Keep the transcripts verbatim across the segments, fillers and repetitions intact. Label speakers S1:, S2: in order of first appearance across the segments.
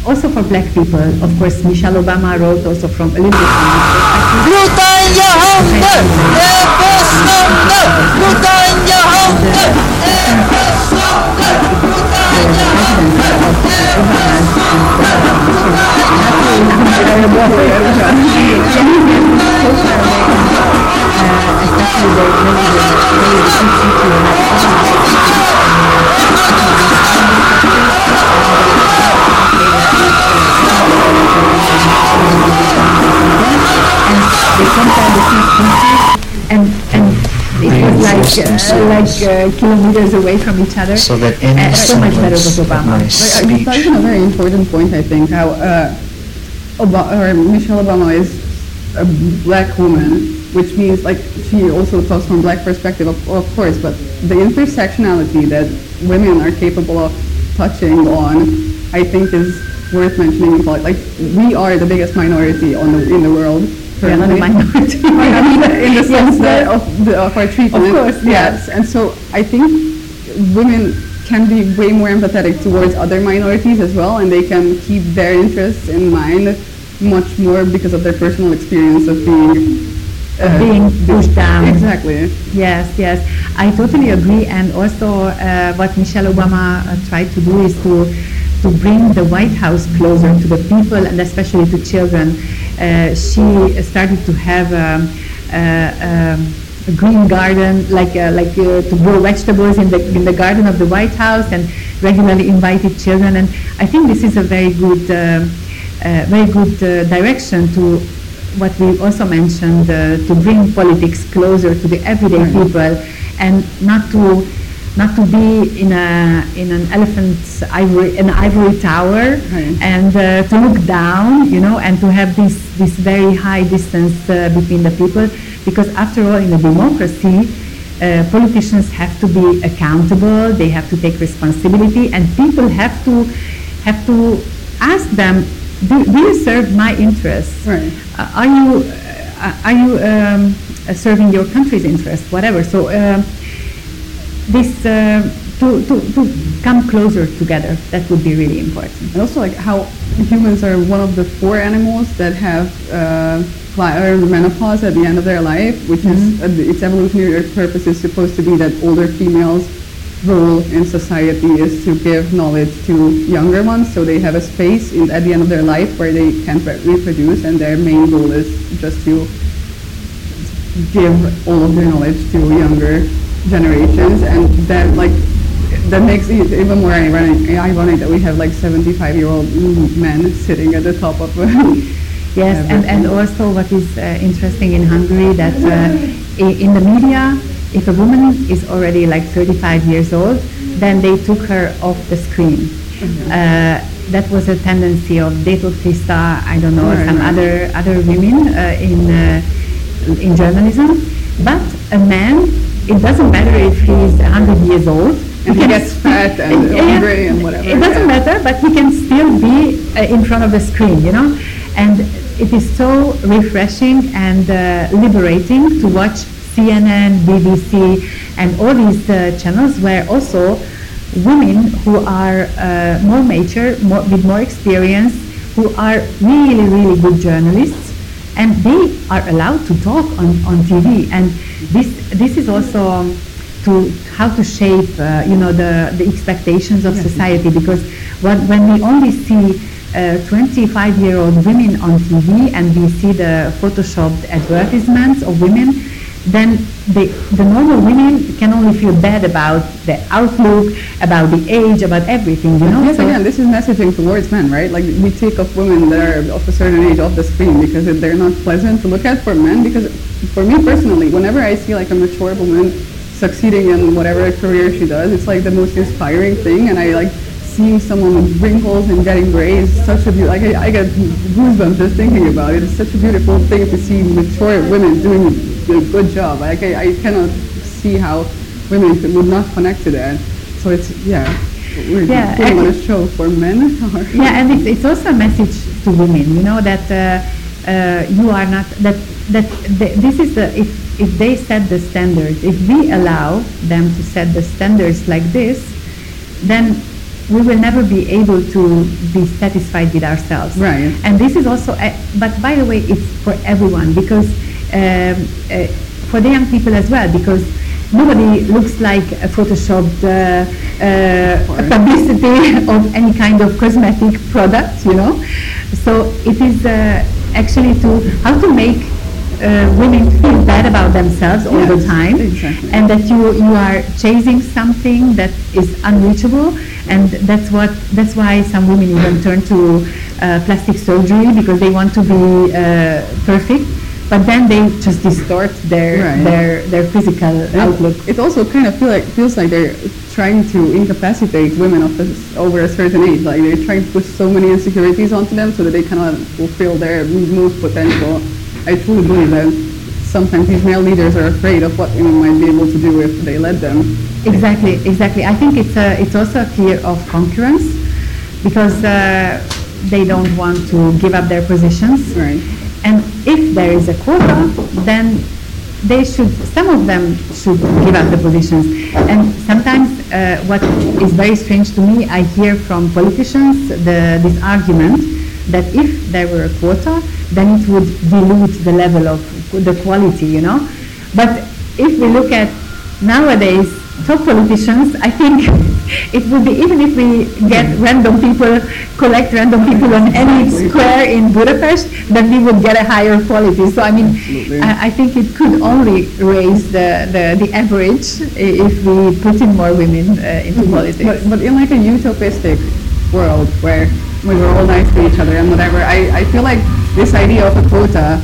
S1: also for black people, of course, Michelle Obama wrote also from a little bit from this perspective.
S2: Brutanja handen, even zonde, brutanja handen, even zonde, brutanja
S1: and and it was like uh, like uh, kilometers away from each other.
S3: So that any
S1: uh, so much better with
S3: semblance of
S1: Obama.
S3: my
S4: Like,
S3: speech.
S4: you touched on a very important point, I think, how uh, Obama, or Michelle Obama is a black woman, which means, like, she also talks from black perspective, of, of course, but the intersectionality that women are capable of touching on, I think, is worth mentioning in politics. Like, we are the biggest minority on the, in the world.
S1: We are not a minority.
S4: I mean, in the sense
S1: Yes,
S4: that
S1: yes.
S4: of, the, of our treatment.
S1: Of course,
S4: yes. And so I think women can be way more empathetic towards other minorities as well, and they can keep their interests in mind much more because of their personal experience of being
S1: Of being pushed down.
S4: Exactly.
S1: Yes, yes, I totally agree. And also, uh, what Michelle Obama uh, tried to do is to to bring the White House closer to the people and especially to children. Uh, she started to have um, uh, um, a green garden, like uh, like uh, to grow vegetables in the in the garden of the White House, and regularly invited children. And I think this is a very good, uh, uh, very good uh, direction to what we also mentioned, uh, to bring politics closer to the everyday
S4: Right.
S1: people, and not to not to be in a in an elephant's ivory an ivory tower,
S4: Right.
S1: and uh, to look down, you know, and to have this this very high distance uh, between the people, because after all, in a democracy, uh, politicians have to be accountable. They have to take responsibility, and people have to have to ask them, do, do you serve my interests?
S4: Right.
S1: Uh, are you uh, are you um, uh, serving your country's interests? Whatever. So um, this uh, to, to to come closer together, that would be really important.
S4: And also, like, how humans are one of the four animals that have uh, cli- or menopause at the end of their life, which is uh, its evolutionary purpose is supposed to be that older females' role in society is to give knowledge to younger ones, so they have a space in, at the end of their life where they can re- reproduce, and their main goal is just to give all of their knowledge to younger generations, and that, like, that makes it even more ironic, ironic that we have like seventy-five-year-old men sitting at the top of a
S1: Yes, and, and also what is uh, interesting in Hungary, that uh, i- in the media, if a woman is already like thirty-five years old, then they took her off the screen. Uh, that was a tendency of Deto Krista, I don't know,
S4: Right,
S1: some
S4: right.
S1: other other women uh, in uh, in journalism. But a man, it doesn't matter if he's one hundred years old.
S4: And he
S1: can
S4: gets
S1: s-
S4: fat and
S1: Yeah,
S4: hungry and whatever,
S1: It doesn't
S4: yeah.
S1: matter, but he can still be uh, in front of the screen, you know. And it is so refreshing and uh, liberating to watch C N N, B B C, and all these uh, channels where also women who are uh, more mature, more, with more experience, who are really, really good journalists, and they are allowed to talk on, on T V. And this this is also to how to shape, uh, you know, the, the expectations of society, because when, when we only see twenty-five-year-old women on T V and we see the photoshopped advertisements of women, then the, the normal women can only feel bad about the outlook, about the age, about everything, you know.
S4: Yes,
S1: So-
S4: again, this is messaging towards men, right? Like, we take off women that are of a certain age off the screen because they're not pleasant to look at for men. Because for me personally, whenever I see like a mature woman succeeding in whatever career she does, it's like the most inspiring thing. And I like seeing someone with wrinkles and getting gray is such a beautiful, like I, I get goosebumps just thinking about it. It's such a beautiful thing to see mature women doing a good job. Like I, I cannot see how women could, would not connect to that. So it's, yeah, we're
S1: Yeah,
S4: putting on a
S1: and-
S4: show for men. or-
S1: Yeah, and it's, it's also a message to women, you know, that uh, uh, you are not, that, that th- this is the, if, if they set the standards, if we allow them to set the standards like this, then we will never be able to be satisfied with ourselves.
S4: Right.
S1: And this is also, uh, but by the way, it's for everyone, because um, uh, for the young people as well, because nobody looks like a photoshopped uh, uh, publicity of any kind of cosmetic product, you know. So it is uh, actually to how to make uh, women feel bad about themselves all
S4: Yes,
S1: the time,
S4: exactly.
S1: and that you you are chasing something that is unreachable, and that's what that's why some women even turn to uh, plastic surgery, because they want to be uh, perfect. But then they just distort their
S4: Right.
S1: their their physical outlook.
S4: It also kind of feel like feels like they're trying to incapacitate women of this, over a certain age. Like they're trying to push so many insecurities onto them so that they cannot fulfill their most potential. I truly believe that sometimes these male leaders are afraid of what women might be able to do if they let them.
S1: Exactly, exactly. I think it's a, it's also a fear of concurrence, because uh, they don't want to give up their positions.
S4: Right.
S1: And if there is a quota, then they should, some of them should give up the positions. And sometimes uh, what is very strange to me, I hear from politicians the, this argument that if there were a quota, then it would dilute the level of the quality, you know. But if we look at nowadays top politicians, I think it would be, even if we get random people, collect random people on any square in Budapest, then we would get a higher quality. So I mean,
S4: Absolutely.
S1: I, I think it could only raise the, the, the average i- if we put in more women uh, into politics.
S4: But, but in like a utopistic world where we were all nice to each other and whatever, I, I feel like this idea of a quota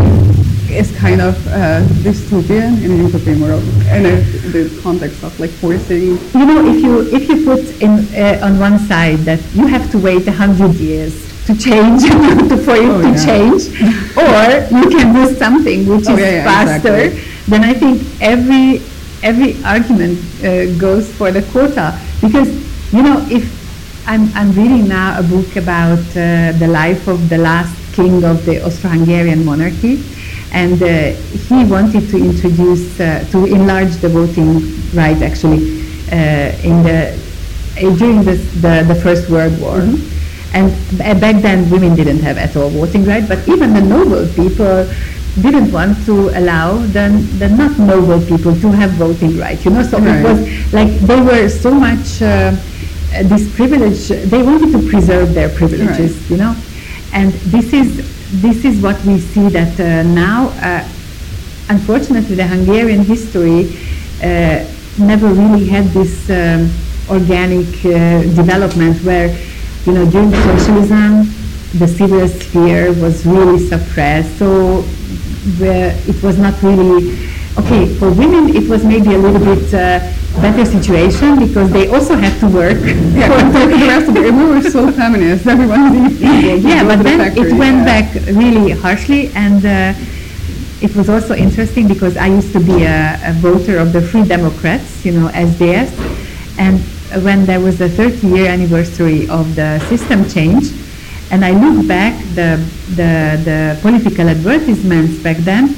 S4: is kind of uh, dystopian in a utopian world, in a, the context of like forcing.
S1: You know, if you if you put in uh, on one side that you have to wait a hundred years to change to, for it
S4: Oh,
S1: to
S4: yeah.
S1: change, or you can do something which
S4: Oh,
S1: is
S4: yeah, yeah,
S1: faster,
S4: exactly.
S1: then I think every every argument uh, goes for the quota, because you know, if I'm I'm reading now a book about uh, the life of the last king of the Austro-Hungarian monarchy. And uh, he wanted to introduce, uh, to enlarge the voting right, actually, uh, in the uh, during this, the the First World War.
S4: Mm-hmm.
S1: And b- back then, women didn't have at all voting right. But even the noble people didn't want to allow the the not noble people to have voting right. You know, so
S4: Right.
S1: it was like they were so much uh, uh, this privilege. They wanted to preserve their privileges.
S4: Right.
S1: You know, and this is. This is what we see that uh, now, uh, unfortunately, the Hungarian history uh, never really had this um, organic uh, development where, you know, during socialism, the civil sphere was really suppressed. So the, it was not really, okay, for women it was maybe a little bit uh, better situation because they also had to work.
S4: Yeah, compared to the rest of the, we were so feminist, everyone was equal.
S1: Yeah, but
S4: Go to the
S1: then
S4: factory,
S1: it went
S4: yeah.
S1: back really harshly, and uh, it was also interesting because I used to be a, a voter of the Free Democrats, you know, S D S, and when there was the thirty year anniversary of the system change, and I look back the the, the political advertisements back then,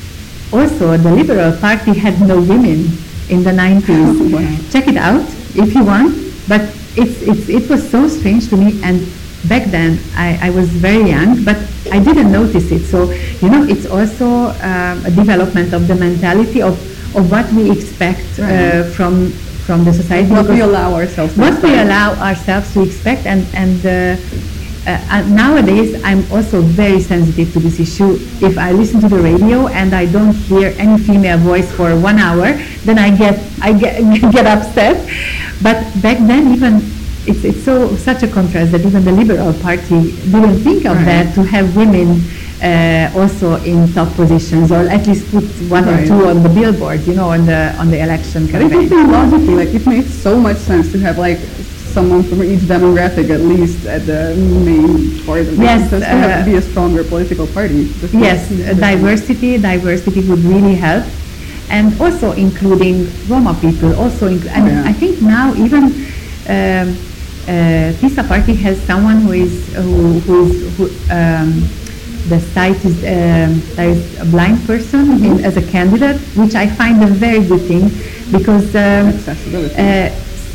S1: also the Liberal Party had no women in the nineties.
S4: Wow.
S1: Check it out if you want, but it's, it's, it was so strange to me, and back then I, I was very young, but I didn't notice it. So, you know, it's also um, a development of the mentality of, of what we expect uh,
S4: Right.
S1: from from the society.
S4: What we
S1: because
S4: allow ourselves to
S1: what we
S4: expect.
S1: allow ourselves to expect, and, and uh, uh, and nowadays I'm also very sensitive to this issue. If I listen to the radio and I don't hear any female voice for one hour, then I get I get get upset. But back then, even it's it's so such a contrast that even the Liberal Party didn't think of
S4: Right.
S1: that, to have women uh, also in top positions, or at least put one or
S4: Right.
S1: two on the billboard, you know, on the on the election
S4: But if you
S1: campaign.
S4: think logically, like it makes so much sense to have like someone from each demographic at least at the main part of it.
S1: Yes,
S4: Just to have
S1: uh,
S4: to be a stronger political party. Just
S1: Yes,
S4: makes
S1: uh,
S4: sense.
S1: diversity, diversity would really help, and also including Roma people. Also, inc- and
S4: Yeah.
S1: I think now even um, uh, PISA party has someone who is who, who is who, um, the site is um, there is a blind person
S4: Mm-hmm.
S1: in, as a candidate, which I find a very good thing because. Um,
S4: Accessibility.
S1: uh,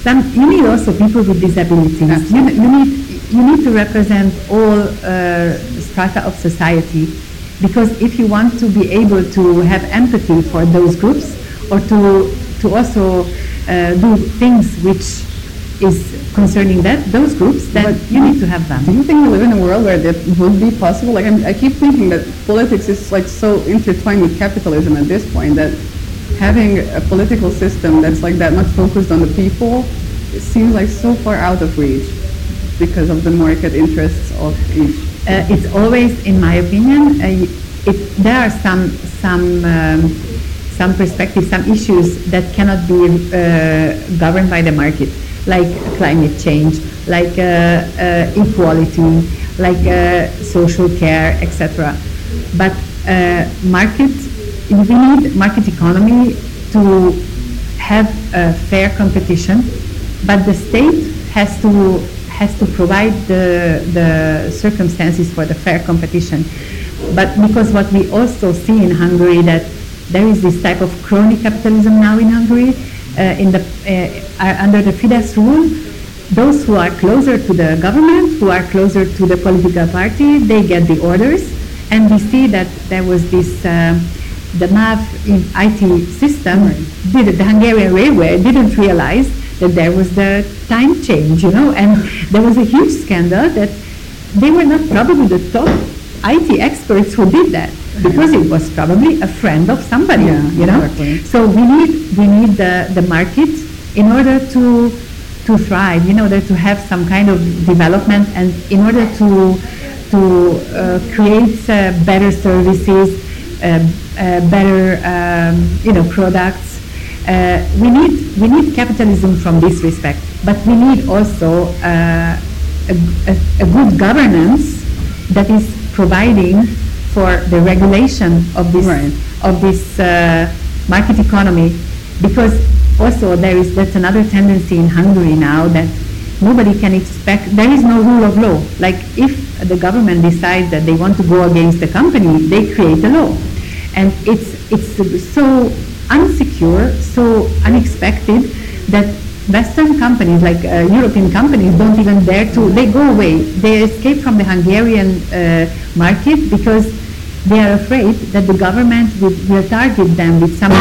S1: some, you need also people with disabilities. You, you need you need to represent all uh, strata of society, because if you want to be able to have empathy for those groups, or to to also uh, do things which is concerning that those groups, then
S4: But
S1: you need to have them.
S4: Do you think we live in a world where that would be possible? Like I'm, I keep thinking that politics is like so intertwined with capitalism at this point that having a political system that's like that much focused on the people, it seems like so far out of reach because of the market interests of each.
S1: Uh, it's always, in my opinion, uh, it, there are some some um, some perspectives, some issues that cannot be uh, governed by the market, like climate change, like uh, uh, equality, like uh, social care, et cetera. But uh, market, we need market economy to have a fair competition, but the state has to has to provide the the circumstances for the fair competition. But because what we also see in Hungary, that there is this type of crony capitalism now in Hungary, uh, in the uh, are under the Fidesz rule. Those who are closer to the government, who are closer to the political party, they get the orders. And we see that there was this, uh, the M A V I T system, did, the Hungarian Railway didn't realize that there was the time change, you know, and there was a huge scandal that they were not probably the top I T experts who did that, because it was probably a friend of somebody,
S4: Yeah,
S1: you know.
S4: exactly.
S1: So we need we need the, the market in order to to thrive, in order to have some kind of development, and in order to to uh, create uh, better services, uh, uh, better um, you know products. Uh, we need we need capitalism from this respect, but we need also uh, a, a, a good governance that is providing for the regulation of this
S4: Right.
S1: of this uh, market economy, because also there is that's another tendency in Hungary now, that nobody can expect, there is no rule of law. Like if the government decides that they want to go against the company, they create a law, and it's it's so unsecure, so unexpected, that Western companies, like uh, European companies, don't even dare to, they go away. They escape from the Hungarian uh, market because they are afraid that the government will, will target them with some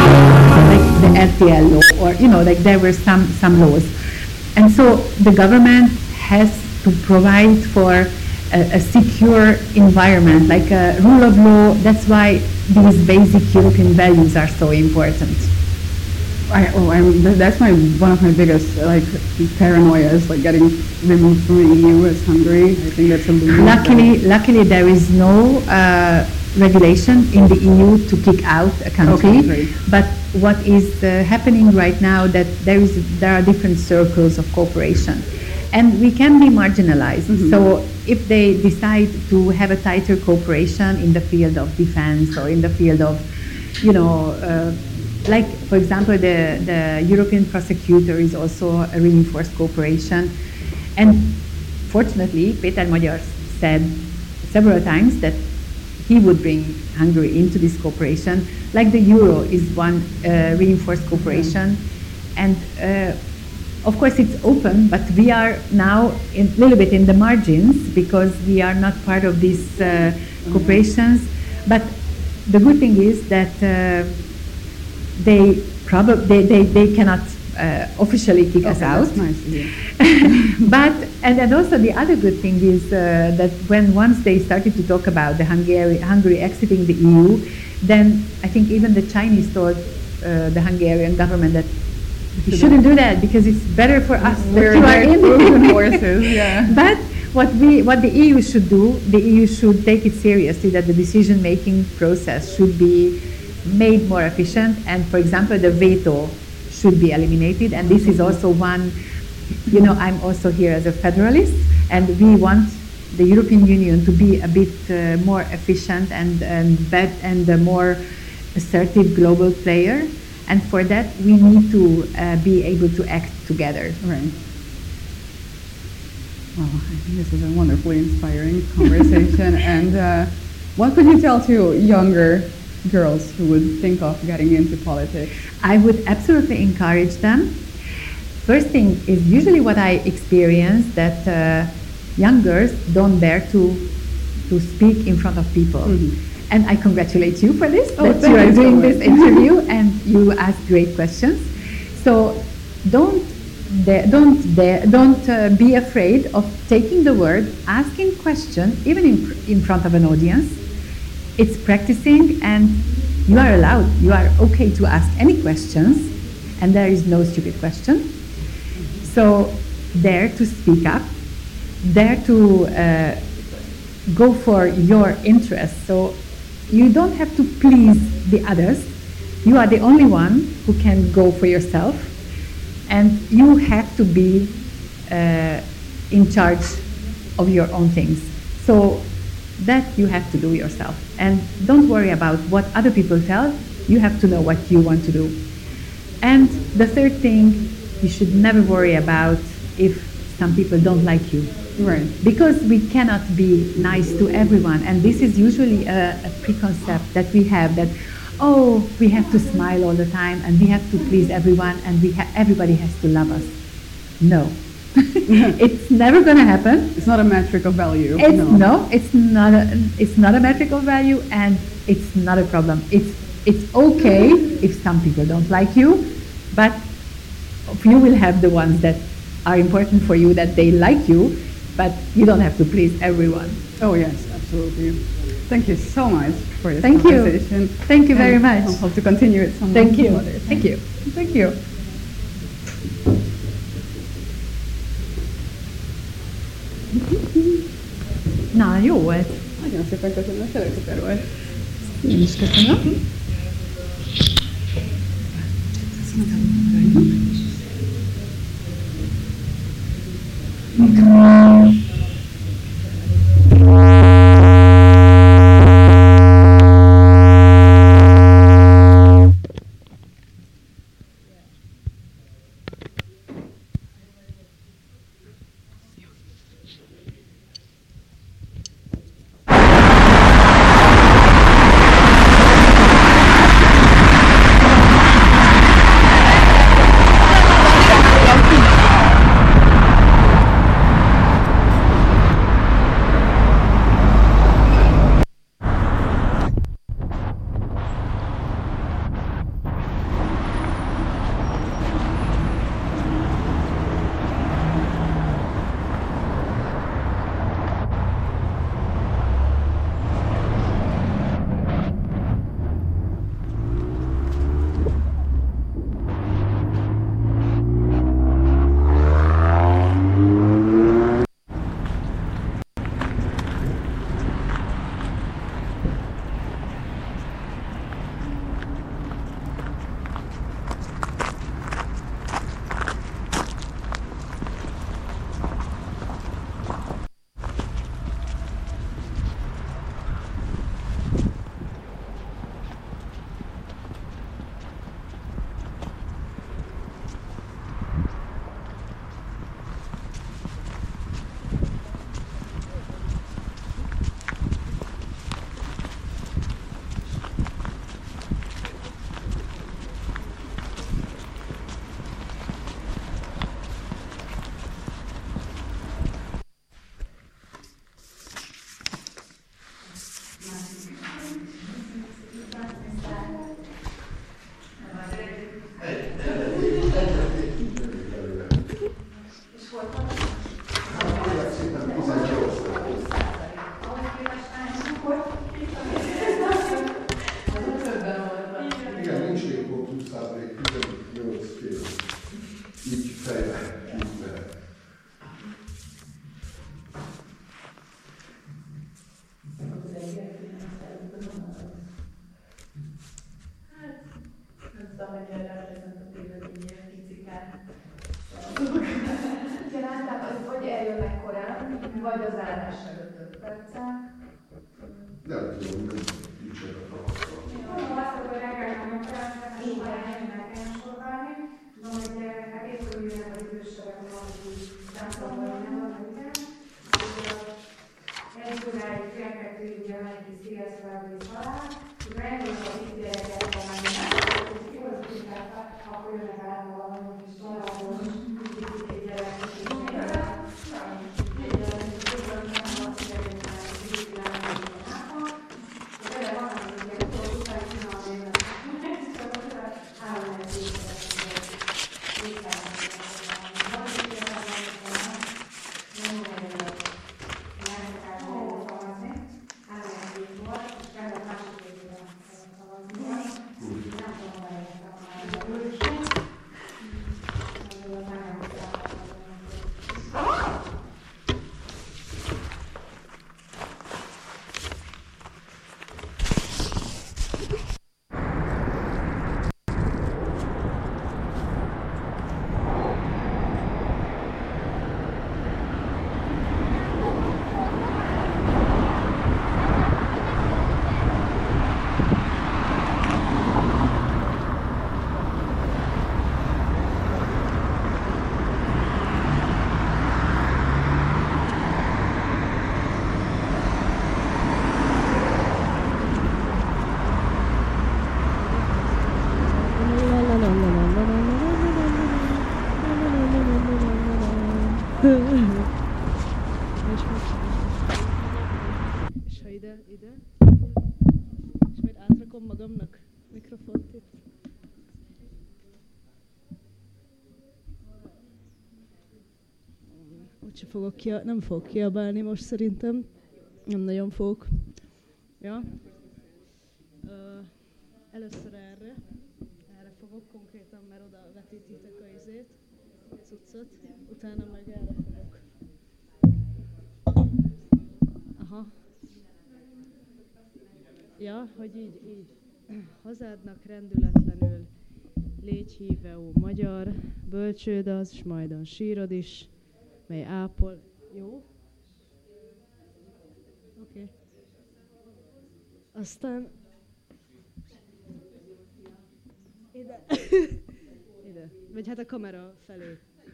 S1: like the R T L law, or, you know, like there were some, some laws. And so the government has to provide for a, a secure environment, like a rule of law. That's why these basic European values are so important.
S4: I, oh, I'm, th- that's my one of my biggest like paranoias, like getting removed from the E U as Hungary. I think that's a loser.
S1: Luckily, luckily there is no uh, regulation in the E U to kick out a country.
S4: Okay, great.
S1: But what is uh, happening right now, that there is there are different circles of cooperation, and we can be marginalized.
S4: Mhm.
S1: So if they decide to have a tighter cooperation in the field of defense, or in the field of, you know. Uh, Like, for example, the, the European prosecutor is also a reinforced cooperation. And fortunately, Péter Magyar said several times that he would bring Hungary into this cooperation. Like the euro is one uh, reinforced cooperation. And uh, of course it's open, but we are now a little bit in the margins because we are not part of these uh, cooperations. But the good thing is that uh, they probably they, they, they cannot uh, officially kick
S4: Okay,
S1: us out.
S4: that's nice to hear.
S1: But and then also the other good thing is uh, that when once they started to talk about the Hungary Hungary exiting the E U, then I think even the Chinese told uh, the Hungarian government that you shouldn't do that because it's better for us that
S4: We're
S1: you are
S4: very
S1: in.
S4: Trojan horses, yeah.
S1: But what we what the E U should do, the E U should take it seriously, that the decision making process should be made more efficient, and for example the veto should be eliminated. And this is also one, you know, I'm also here as a federalist, and we want the European Union to be a bit uh, more efficient and and bet and a more assertive global player, and for that we need to uh, be able to act together.
S4: Right. Well, I think this is a wonderfully inspiring conversation. And uh, what could you tell to younger girls who would think of getting into politics?
S1: I would absolutely encourage them first thing is usually what I experience that uh, young girls don't dare to to speak in front of people. Mm-hmm. And I congratulate you for this,
S4: oh,
S1: that you are
S4: you
S1: doing
S4: so
S1: this interview and you ask great questions. So don't dare, don't dare, don't uh, be afraid of taking the word, asking questions, even in, in front of an audience. It's practicing and you are allowed, you are okay to ask any questions and there is no stupid question. So dare to speak up, dare to uh, go for your interests. So you don't have to please the others. You are the only one who can go for yourself, and you have to be uh, in charge of your own things. So that you have to do yourself. And don't worry about what other people tell. You have to know what you want to do. And the third thing, you should never worry about if some people don't like you.
S4: Right.
S1: Because we cannot be nice to everyone, and this is usually a, a preconcept that we have, that oh, we have to smile all the time and we have to please everyone and we ha- everybody has to love us. No. It's never going to happen.
S4: It's not a metric of value.
S1: It's,
S4: no.
S1: no, it's not a, it's not a metric of value, and it's not a problem. It's it's okay if some people don't like you, but you will have the ones that are important for you, that they like you, but you don't have to please everyone.
S4: Oh yes, absolutely. Thank you so much for this
S1: Thank you.
S4: conversation.
S1: Thank you very
S4: And
S1: much.
S4: I hope to continue it some
S1: Thank you.
S4: other time.
S1: Thank you. Thank you. Na, jó volt.
S4: Nagyon szépen köszönöm, tényleg szuper volt.
S1: Én is köszönöm.
S3: Vagy az állás előtt öt perccel.
S5: Nem tudom, nem nincsen a tapasztalat.
S3: Azt, hogy reggel nem kell, meg kell sorolni, de hogy hát észrevéve vagy idősebek valami szempontból nem van, ugye? Egy óráig fél kettőig ugye megy ki Szigetfelvész alá, és rengeteg a kis gyerekek van menni, és igaz, hogy akkor jönnek át valami kis családból.
S6: és most és ha ide, ide, és majd átrakom magamnak mikrofont itt. Úgyse fogok kia, nem fogok kiabálni most szerintem. Nem nagyon fogok. Ja. Uh, először erre. Erre fogok konkrétan, mert oda vetítitek a izét, a cuccot. Utána meg erre fogok. Aha. Ja, hogy így, így. Hazádnak rendületlenül légy híve, ó magyar, bölcsőd az, s majdan sírod is, mely ápol. Jó? Oké. Okay. Aztán ide. Ide. Vagy hát a kamera felé.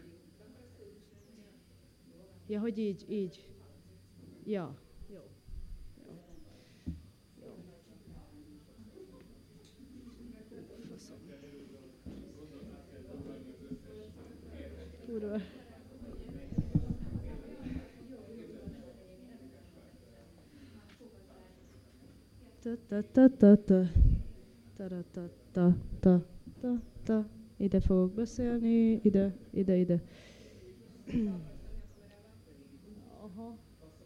S6: Ja, hogy így, így. Ja. Jó. Jó. Jó. Faszom. Kurva. Ta-ta-ta-ta-ta. Ta-ta-ta-ta-ta. Ide fogok beszélni, ide, ide, ide. Aha.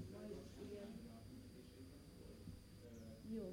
S6: Jó.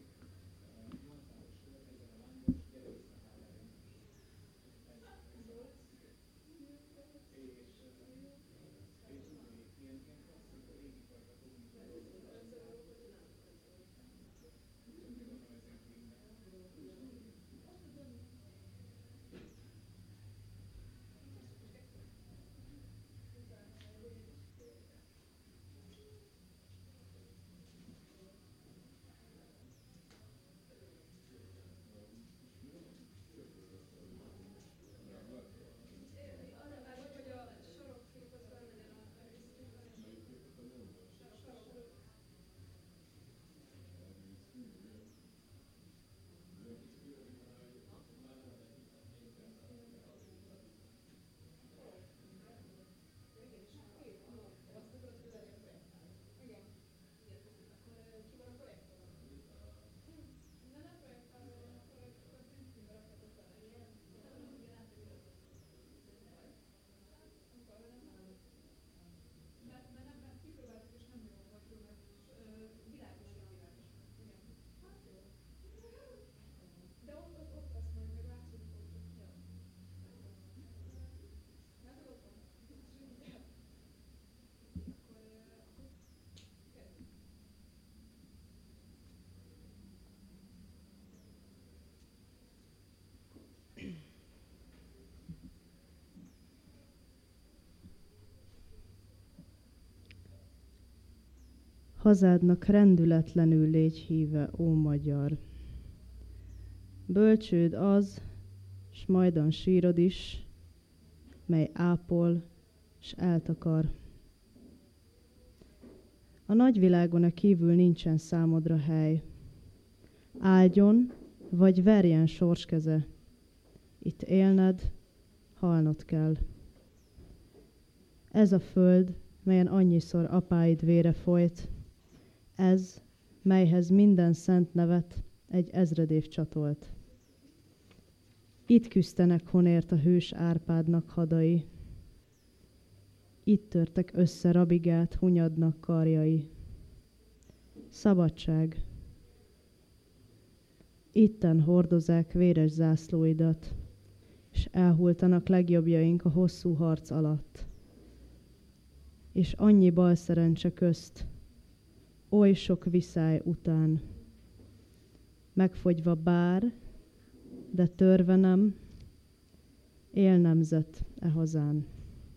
S6: Hazádnak rendületlenül légy híve, ó magyar. Bölcsőd az, s majdan sírod is, mely ápol, s eltakar. A nagyvilágon a kívül nincsen számodra hely. Áldjon, vagy verjen sorskeze. Itt élned, halnod kell. Ez a föld, melyen annyiszor apáid vére folyt, ez, melyhez minden szent nevet egy ezredév csatolt. Itt küzdenek honért a hős Árpádnak hadai. Itt törtek össze Rabigát Hunyadnak karjai. Szabadság. Itten hordozák véres zászlóidat, és elhultanak legjobbjaink a hosszú harc alatt. És annyi balszerencse közt, oly sok viszály után, megfogyva bár, de törve nem, él nemzet e hazán.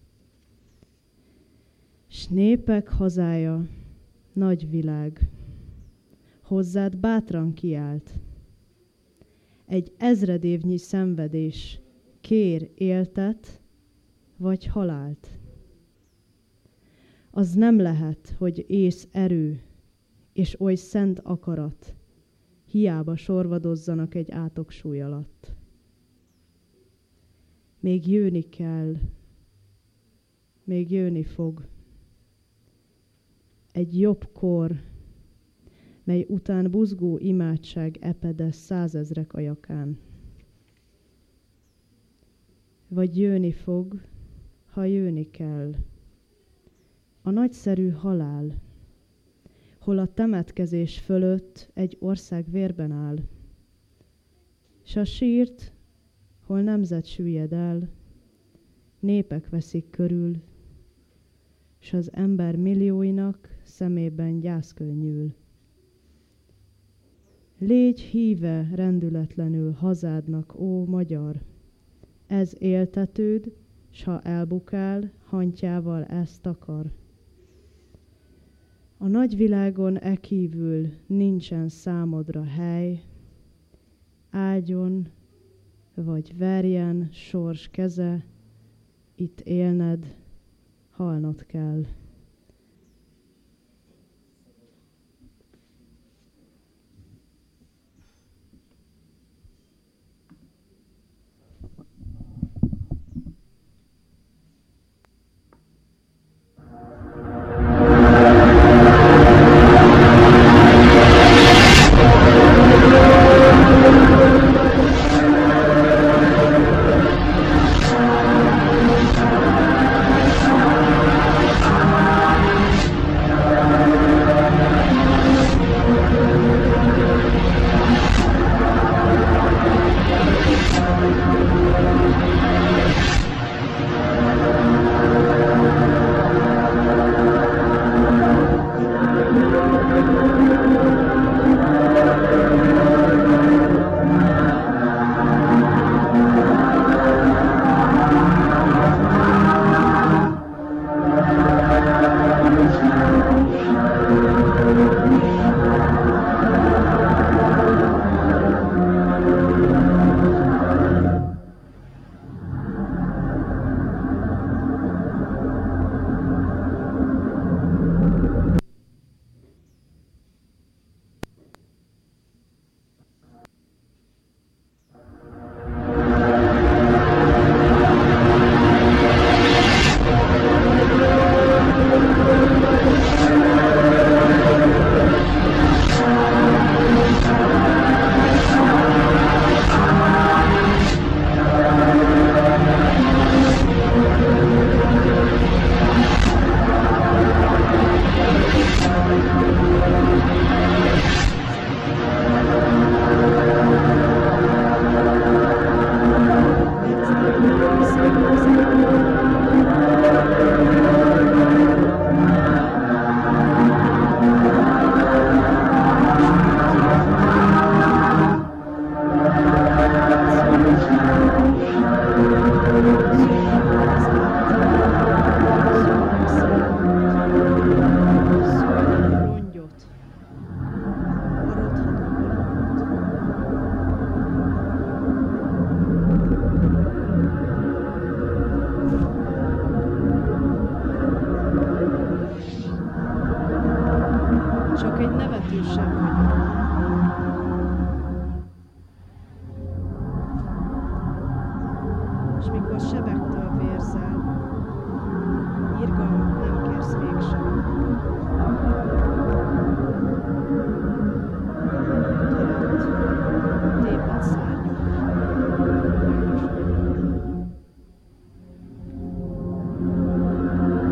S6: S népek hazája, nagy világ, hozzád bátran kiállt. Egy ezredévnyi szenvedés kér éltet, vagy halált. Az nem lehet, hogy ész erő, és oly szent akarat, hiába sorvadozzanak egy átoksúly alatt. Még jönni kell, még jönni fog. egy jobb kor, mely után buzgó imádság epede százezrek ajakán. Vagy jönni fog, ha jönni kell, a nagyszerű halál, hol a temetkezés fölött egy ország vérben áll, s a sírt, hol nemzet süllyed el, népek veszik körül, s az ember millióinak szemében gyászkönnyűl. Légy híve rendületlenül hazádnak, ó magyar, ez éltetőd, s ha elbukál, hantjával ezt akar. A nagyvilágon e kívül nincsen számodra hely, áldjon vagy verjen sors keze, itt élned, halnod kell.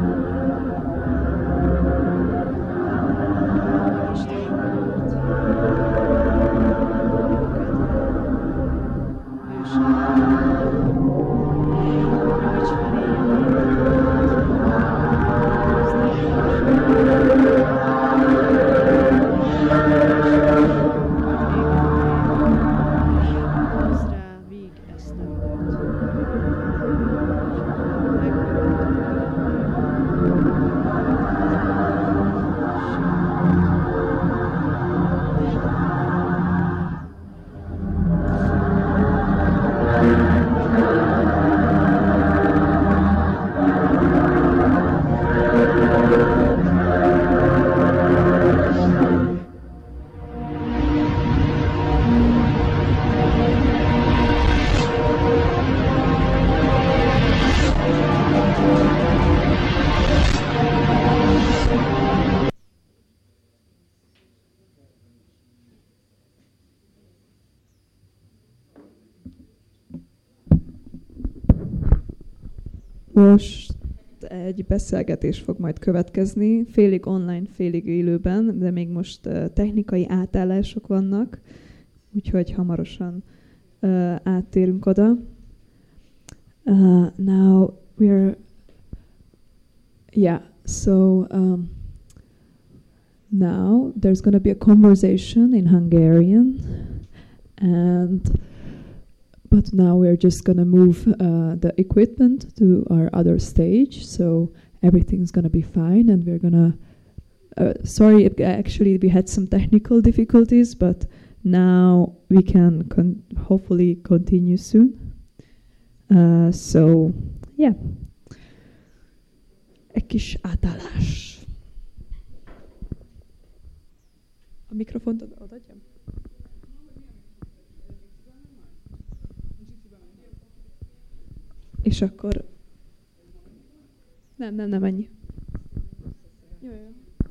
S7: Isten Most egy beszélgetés fog majd következni, félig online, félig élőben, de még most uh, technikai átállások vannak, úgyhogy hamarosan uh, áttérünk oda. Uh, now we're, yeah, so um, now there's going to be a conversation in Hungarian, and but now we're just going to move uh, the equipment to our other stage, so everything's going to be fine, and we're going to... Uh, sorry, if, actually we had some technical difficulties, but now we can con- hopefully continue soon. Uh, so, yeah. Egy kis átállás. A mikrofont od- odaadjam? És akkor... Nem, nem, nem ennyi. Jó, jó.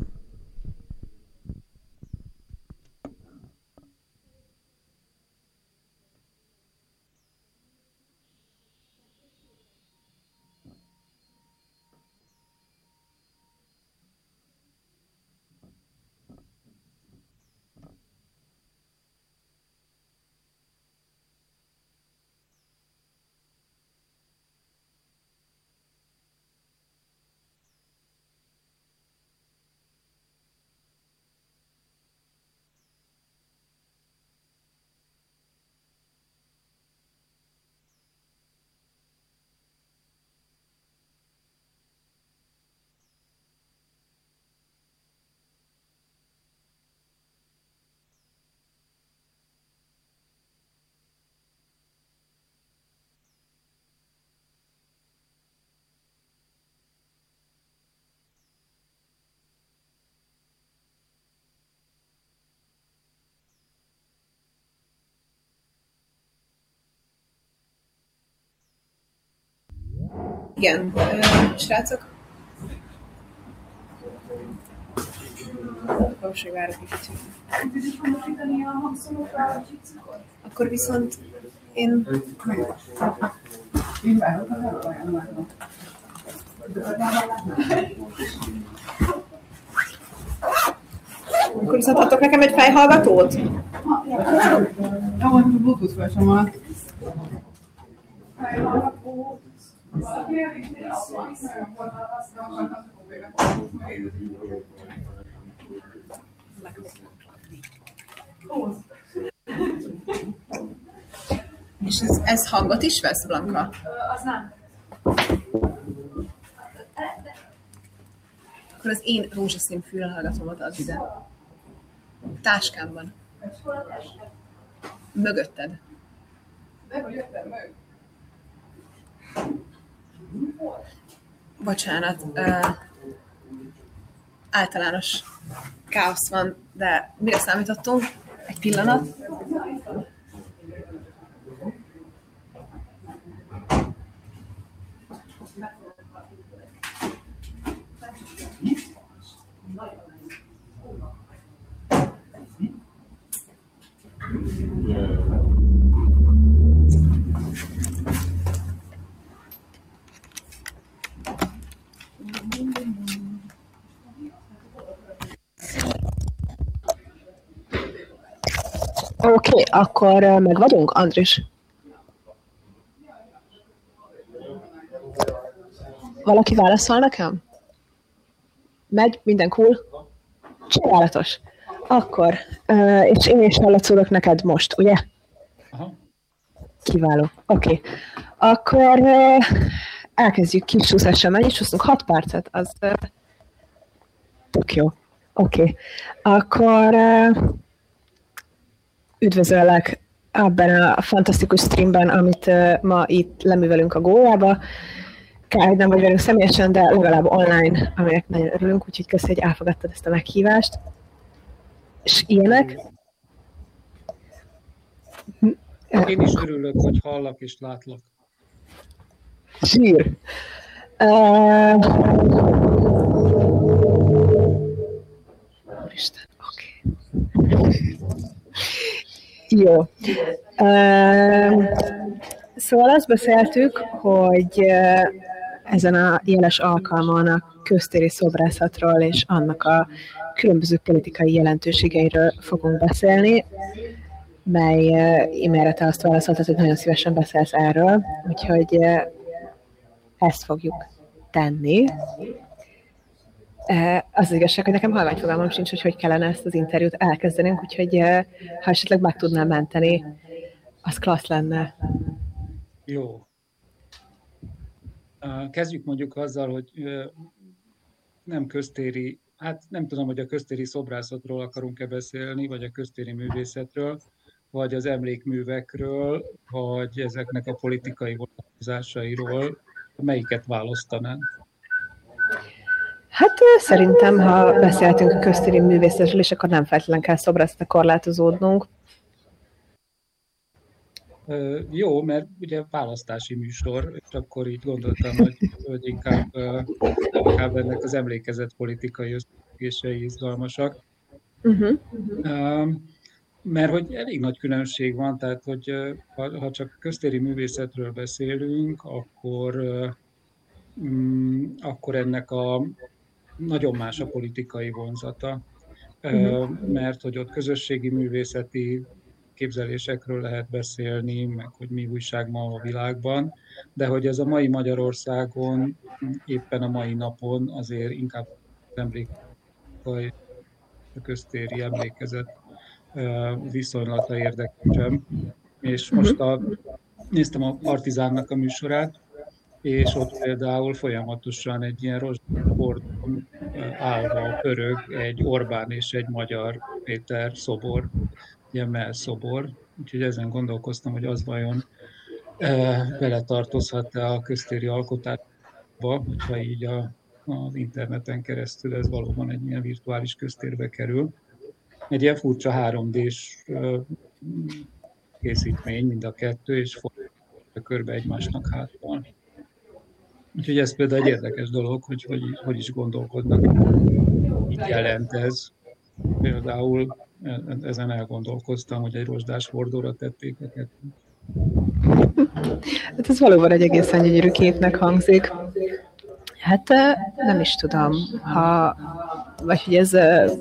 S8: Igen, srácok. Most még várok egy kicsit. Akkor viszont én...
S4: Én várok, az olyan várom.
S8: Akkor viszont adtok nekem egy fejhallgatót?
S4: Jó, hogy Bluetooth felsem van.
S8: És ez, ez hangot is vesz, Blanka?
S3: Az nem.
S8: Akkor az én rózsaszín fülhallgatómat add ide. Táskámban. Mögötted.
S4: De hogy jöttem meg?
S8: Bocsánat. Uh, általános káosz van, de mire számítottunk? Egy pillanat. Oké, okay, akkor meg vagyunk, Andris? Valaki válaszol nekem? Megy, minden cool? Csodálatos. Akkor, uh, és én is hallatszódok neked most, ugye? Aha. Kiváló. Oké. Okay. Akkor uh, elkezdjük kis csúszással, mennyit csúszunk? hat percet, az uh, tök jó. Oké. Okay. Akkor uh, üdvözöllek abban a fantasztikus streamben, amit uh, ma itt leművelünk a gólyába. Kár, hogy nem vagy velünk személyesen, de legalább online, aminek nagyon örülünk, úgyhogy köszi, hogy elfogadtad ezt a meghívást. És ilyenek.
S9: Én is örülök, hogy hallak és látlak.
S8: Zsír. Uh... Úristen, oké. Okay. Jó. Uh... Szóval azt beszéltük, hogy ezen a jeles alkalmon a köztéri szobrászatról és annak a különböző politikai jelentőségeiről fogunk beszélni, mely uh, imére te azt válaszoltad, hogy nagyon szívesen beszélsz erről, úgyhogy uh, ezt fogjuk tenni. Uh, az igazság, hogy nekem halvány fogalmam sincs, hogy hogy kellene ezt az interjút elkezdenünk, úgyhogy uh, ha esetleg meg tudnám menteni, az klassz lenne.
S9: Jó. Kezdjük mondjuk azzal, hogy nem köztéri, hát nem tudom, hogy a köztéri szobrászatról akarunk-e beszélni, vagy a köztéri művészetről, vagy az emlékművekről, vagy ezeknek a politikai vonatkozásairól. Melyiket választanánk?
S8: Hát szerintem, ha beszéltünk a köztéri művészetről, és akkor nem feltétlenül kell szobrászatra korlátozódnunk.
S9: Uh, jó, mert ugye választási műsor, és akkor így gondoltam, hogy, hogy inkább, uh, inkább ennek az emlékezett politikai összefüggései izgalmasak. Uh-huh. Uh, mert hogy elég nagy különbség van, tehát hogy uh, ha, ha csak köztéri művészetről beszélünk, akkor, uh, um, akkor ennek a nagyon más a politikai vonzata, uh-huh. uh, mert hogy ott közösségi művészeti képzelésekről lehet beszélni, meg hogy mi újság ma a világban, de hogy ez a mai Magyarországon, éppen a mai napon azért inkább emlékezet, a köztéri emlékezet viszonylata érdekesem. És most a, néztem a Partizánnak a műsorát, és ott például folyamatosan egy ilyen rozsdabordon állva pörög egy Orbán és egy Magyar Péter szobor, ilyen mellszobor, úgyhogy ezen gondolkoztam, hogy az vajon e, beletartozhat-e a köztéri alkotásba, hogyha így a, az interneten keresztül ez valóban egy ilyen virtuális köztérbe kerül. Egy ilyen furcsa három dés e, készítmény mind a kettő, és fordítja körbe egymásnak háttal. Úgyhogy ez például egy érdekes dolog, hogy hogy, hogy is gondolkodnak, mit jelent ez. Például ezen elgondolkoztam, hogy egy rozsdás hordóra tették őket.
S8: Hát ez valóban egy egészen gyönyörű képnek hangzik. Hát nem is tudom, ha, vagy hogy ez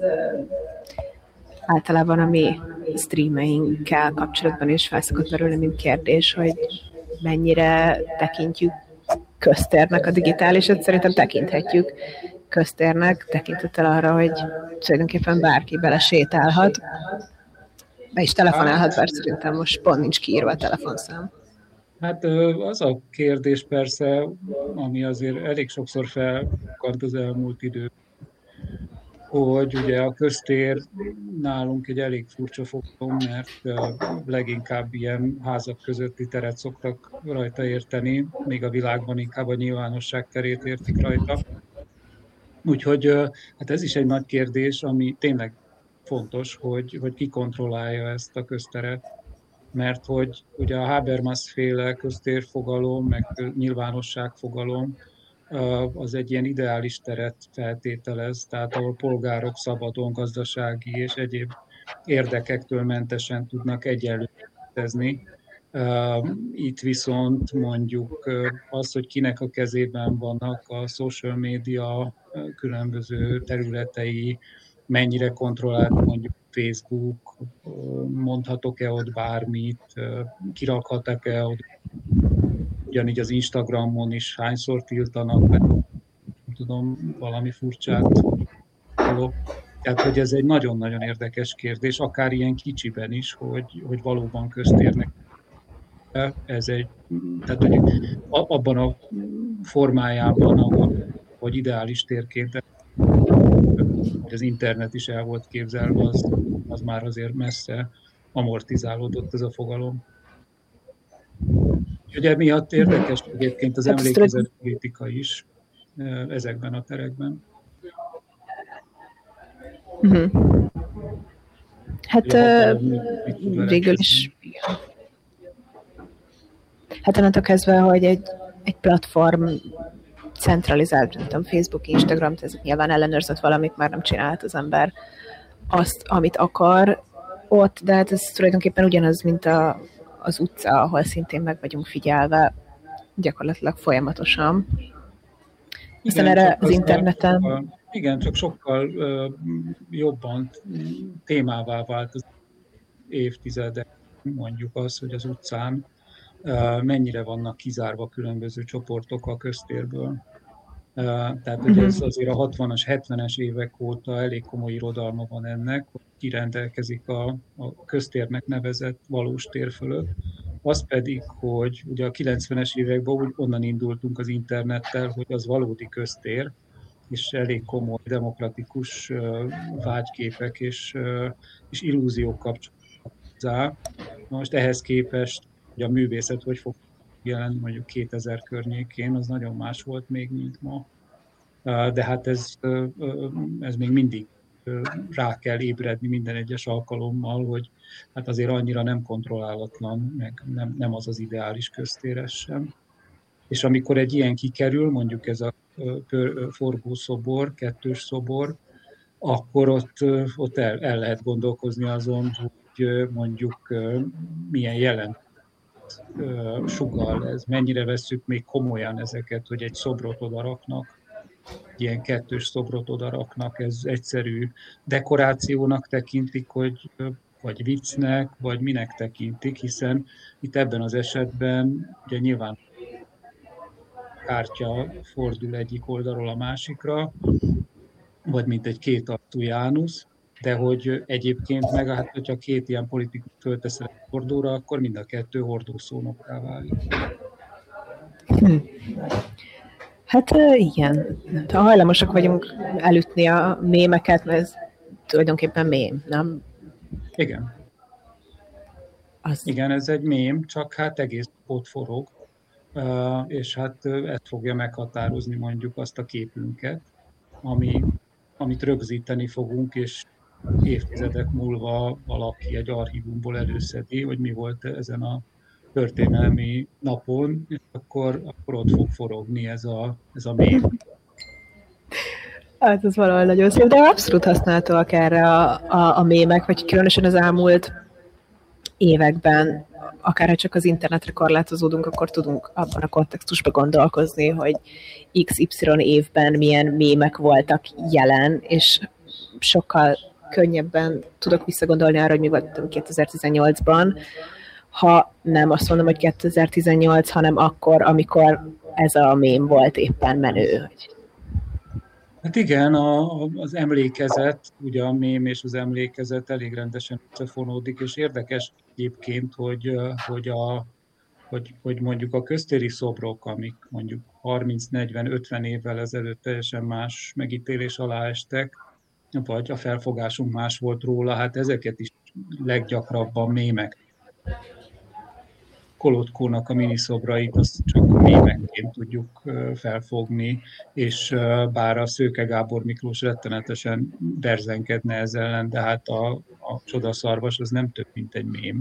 S8: általában a mi streameinkkel kapcsolatban is felszokott merülni, mint kérdés, hogy mennyire tekintjük köztérnek a digitálisat, szerintem tekinthetjük köztérnek, tekintettel arra, hogy tulajdonképpen bárki bele sétálhat, be is telefonálhat, bár szerintem most pont nincs kiírva a telefonszám.
S9: Hát az a kérdés persze, ami azért elég sokszor felkant az elmúlt idő, hogy ugye a köztér nálunk egy elég furcsa fogalom, mert leginkább ilyen házak közötti teret szoktak rajta érteni, még a világban inkább a nyilvánosság terét értik rajta. Úgyhogy hát ez is egy nagy kérdés, ami tényleg fontos, hogy, hogy ki kontrollálja ezt a közteret. Mert hogy ugye a Habermas-féle köztérfogalom, meg nyilvánosságfogalom, az egy ilyen ideális teret feltételez, tehát ahol polgárok szabadon, gazdasági és egyéb érdekektől mentesen tudnak egyenlően létezni. Itt viszont mondjuk az, hogy kinek a kezében vannak a social media különböző területei, mennyire kontrollált mondjuk Facebook, mondhatok-e ott bármit, kirakhatok-e ott, ugyanígy az Instagramon is hányszor tiltanak, nem tudom, valami furcsát. Tehát, hogy ez egy nagyon-nagyon érdekes kérdés, akár ilyen kicsiben is, hogy, hogy valóban köztérnek. Ez egy, tehát, hogy abban a formájában, ahol, hogy ideális térként, hogy az internet is el volt képzelve, az, az már azért messze amortizálódott ez a fogalom. Ugye miatt érdekes egyébként az emlékezett politika is ezekben a terekben.
S8: Uh-huh. Hát uh, végül is... Hát onnantól kezdve, hogy egy, egy platform centralizált, nem tudom, Facebook, Instagram, ez nyilván ellenőrzött valamit, már nem csinálhat az ember azt, amit akar ott, de hát ez tulajdonképpen ugyanaz, mint a, az utca, ahol szintén meg vagyunk figyelve gyakorlatilag folyamatosan. Aztán erre az interneten...
S9: Sokkal, igen, csak sokkal uh, jobban témává vált az évtizedek, mondjuk az, hogy az utcán uh, mennyire vannak kizárva különböző csoportok a köztérből. Uh, tehát uh-huh. ez azért a hatvanas, hetvenes évek óta elég komoly irodalma van ennek, hogy kirendelkezik a, a köztérnek nevezett valós tér fölött. Az pedig, hogy ugye a kilencvenes években úgy onnan indultunk az internettel, hogy az valódi köztér, és elég komoly demokratikus uh, vágyképek és, uh, és illúziók kapcsolódnak hozzá. Most ehhez képest, hogy a művészet hogy fog jelenni mondjuk kétezer környékén, az nagyon más volt még, mint ma. Uh, de hát ez, uh, ez még mindig uh, rá kell ébredni minden egyes alkalommal, hogy hát azért annyira nem kontrollálatlan, meg nem, nem az az ideális köztéres sem. És amikor egy ilyen kikerül, mondjuk ez a forgószobor, kettős szobor, akkor ott, ott el, el lehet gondolkozni azon, hogy mondjuk milyen jelent sugall ez, mennyire vesszük még komolyan ezeket, hogy egy szobrot odaraknak, ilyen kettős szobrot odaraknak, ez egyszerű dekorációnak tekintik, hogy vagy viccnek, vagy minek tekintik, hiszen itt ebben az esetben ugye nyilván kártya fordul egyik oldalról a másikra, vagy mint egy kétarcú Jánusz, de hogy egyébként meg, hát hogyha két ilyen politikus fölteszel egy hordóra, akkor mind a kettő hordószónokká válik.
S8: Hm. Hát igen, ha hajlamosak vagyunk elütni a mémeket, mert ez tulajdonképpen mém, nem?
S9: Igen.
S8: Az...
S9: Igen, ez egy mém, csak hát egész ott forog, és hát ezt fogja meghatározni mondjuk azt a képünket, ami, amit rögzíteni fogunk, és évtizedek múlva valaki egy archívumból előszedi, hogy mi volt ezen a történelmi napon, és akkor, akkor ott fog forogni ez a, ez a mém.
S8: Hát ez valahol nagyon szép, de abszolút használhatóak erre a, a, a mémek, vagy különösen az elmúlt években, akár ha csak az internetre korlátozódunk, akkor tudunk abban a kontextusban gondolkozni, hogy iksz ipszilon évben milyen mémek voltak jelen, és sokkal könnyebben tudok visszagondolni arra, hogy mi volt kétezer-tizennyolcban, ha nem azt mondom, hogy kétezer-tizennyolc, hanem akkor, amikor ez a mém volt éppen menő.
S9: Hát igen, a, az emlékezet, ugye a mém és az emlékezet elég rendesen összefonódik, és érdekes egyébként, hogy, hogy, a, hogy, hogy mondjuk a köztéri szobrok, amik mondjuk harminc, negyven, ötven évvel ezelőtt teljesen más megítélés alá estek, vagy a felfogásunk más volt róla, hát ezeket is leggyakrabban mémek. Kolotkónak a miniszobrait azt csak mémekként tudjuk felfogni, és bár a Szőke Gábor Miklós rettenetesen berzenkedne ez ellen, de hát a, a csodaszarvas az nem több, mint egy mém.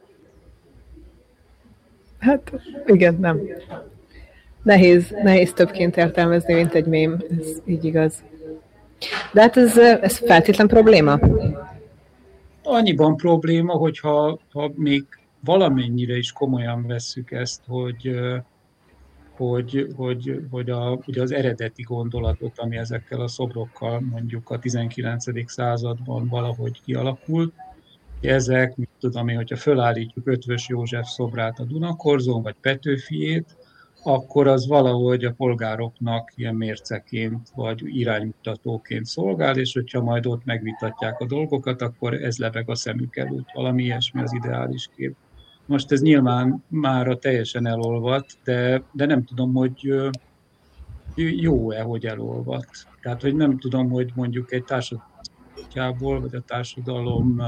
S8: Hát igen, nem. Nehéz, nehéz többként értelmezni, mint egy mém, ez így igaz. De hát ez, ez feltétlen probléma?
S9: Annyiban probléma, hogyha ha még valamennyire is komolyan vesszük ezt, hogy, hogy, hogy, hogy a, ugye az eredeti gondolatot, ami ezekkel a szobrokkal mondjuk a tizenkilencedik században valahogy kialakult. Ezek, mit tudom én, hogyha fölállítjuk Ötvös József szobrát a Dunakorzón, vagy Petőfiét, akkor az valahogy a polgároknak ilyen mérceként vagy iránymutatóként szolgál, és hogyha majd ott megvitatják a dolgokat, akkor ez lebeg a szemük előtt, valami ilyesmi az ideális kép. Most ez nyilván mára teljesen elolvadt, de, de nem tudom, hogy jó-e, hogy elolvadt. Tehát, hogy nem tudom, hogy mondjuk egy társadalomból, vagy a társadalom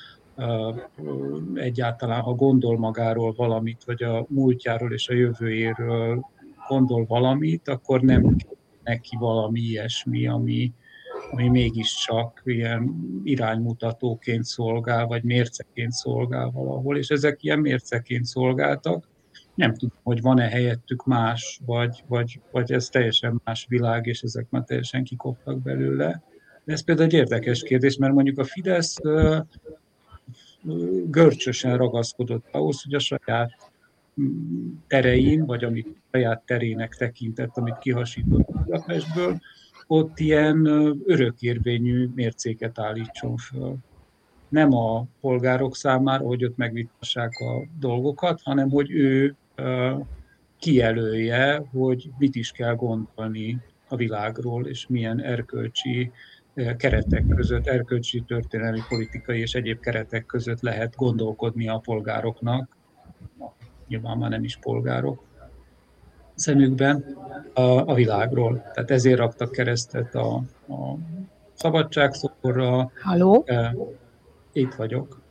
S9: egyáltalán, ha gondol magáról valamit, vagy a múltjáról és a jövőjéről gondol valamit, akkor nem neki valami ilyesmi, ami, ami mégiscsak ilyen iránymutatóként szolgál, vagy mérceként szolgál valahol, és ezek ilyen mérceként szolgáltak. Nem tudom, hogy van-e helyettük más, vagy, vagy, vagy ez teljesen más világ, és ezek már teljesen kikoptak belőle. De ez például egy érdekes kérdés, mert mondjuk a Fidesz görcsösen ragaszkodott ahhoz, hogy a saját terein, vagy amit saját terének tekintett, amit kihasított Budapestből, ott ilyen örökérvényű mércéket állítson föl. Nem a polgárok számára, hogy ott megvitassák a dolgokat, hanem hogy ő kijelölje, hogy mit is kell gondolni a világról, és milyen erkölcsi keretek között, erkölcsi, történelmi, politikai és egyéb keretek között lehet gondolkodni a polgároknak, nyilván már nem is polgárok szemükben, a, a világról. Tehát ezért raktak keresztet a, a szabadságszoborra.
S8: Halló?
S9: E, itt vagyok.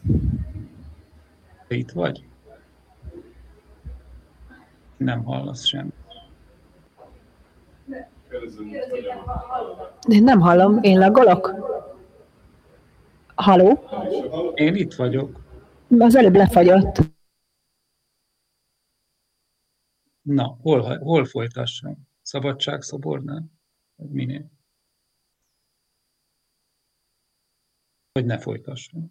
S9: Te itt vagy? Nem hallasz sem.
S8: Én nem hallom, én laggolok. Halló?
S9: Én itt vagyok.
S8: Az előbb lefagyott.
S9: Na, hol, hol folytassam? Szabadságszobornál? Minél? Vagy ne folytassam?